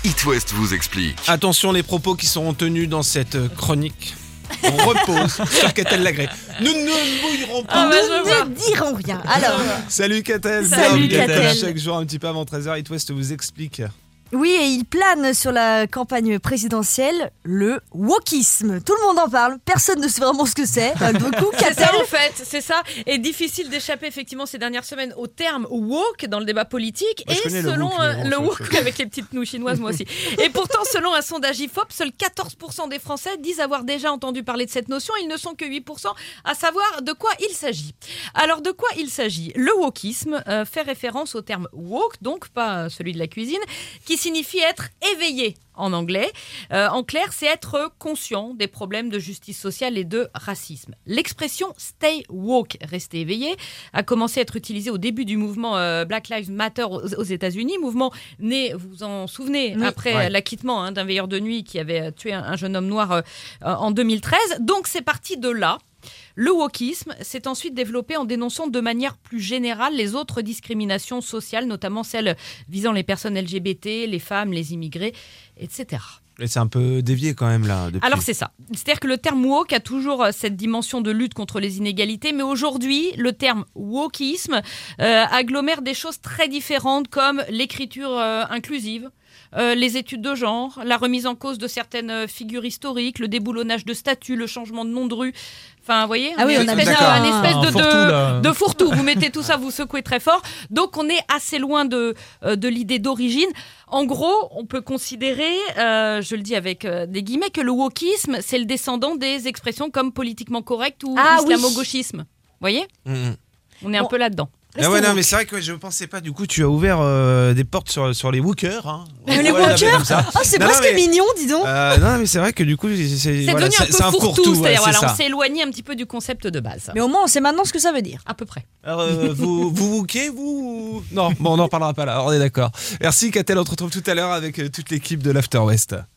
It West vous explique. Attention, les propos qui seront tenus dans cette chronique. On repose sur Catel Lagré. Nous ne bouillerons pas. Nous ne dirons rien. Alors, Salut Catel. Salut, Catel. Chaque jour un petit peu avant 13h, It West vous explique. oui, et il plane sur la campagne présidentielle le wokisme. Tout le monde en parle, personne ne sait vraiment ce que c'est. Beaucoup, C'est Catel. ça en fait, c'est ça. Et difficile d'échapper effectivement ces dernières semaines au terme woke dans le débat politique. Moi, je et connais le selon woke, mais bon, le ça, woke avec les petites nouilles chinoises, moi aussi. Et pourtant, selon un sondage IFOP, seuls 14% des Français disent avoir déjà entendu parler de cette notion. Ils ne sont que 8% à savoir de quoi il s'agit. Alors de quoi il s'agit ? Le wokisme fait référence au terme woke, donc pas celui de la cuisine, qui signifie être éveillé en anglais. En clair, c'est être conscient des problèmes de justice sociale et de racisme. L'expression « stay woke », rester éveillé, a commencé à être utilisée au début du mouvement Black Lives Matter aux États-Unis, mouvement né, vous vous en souvenez, Oui. après l'acquittement d'un veilleur de nuit qui avait tué un jeune homme noir en 2013. Donc c'est parti de là. Le wokisme s'est ensuite développé en dénonçant de manière plus générale les autres discriminations sociales, notamment celles visant les personnes LGBT, les femmes, les immigrés, etc. Et c'est un peu dévié quand même là. Depuis. Alors c'est ça. C'est-à-dire que le terme woke a toujours cette dimension de lutte contre les inégalités, mais aujourd'hui, le terme wokisme agglomère des choses très différentes comme l'écriture inclusive, les études de genre, la remise en cause de certaines figures historiques, le déboulonnage de statuts, le changement de nom de rue. Enfin, vous voyez, Ah oui, on a bien un espèce un fourre-tout, là. de fourre-tout. Vous mettez tout ça, vous secouez très fort. Donc, on est assez loin de l'idée d'origine. En gros, on peut considérer, je le dis avec des guillemets, que le wokisme, c'est le descendant des expressions comme politiquement correct ou islamo-gauchisme. Vous voyez ? On est un peu là-dedans. Ah ouais, non, mais c'est vrai que je pensais pas. Du coup, tu as ouvert des portes sur les wookers. Hein. Les On va l'appeler wokers comme ça. c'est Non, presque non, mais- mignon, dis donc. Non, mais c'est vrai que du coup, C'est voilà, devenu un c'est peu fourre-tout, ouais, c'est-à-dire c'est voilà, ça. on s'est éloigné un petit peu du concept de base. Mais au moins, on sait maintenant ce que ça veut dire. À peu près. Alors, vous wookez, vous Non, bon, on n'en parlera pas là. On est d'accord. Merci, Catel. On te retrouve tout à l'heure avec toute l'équipe de l'After West.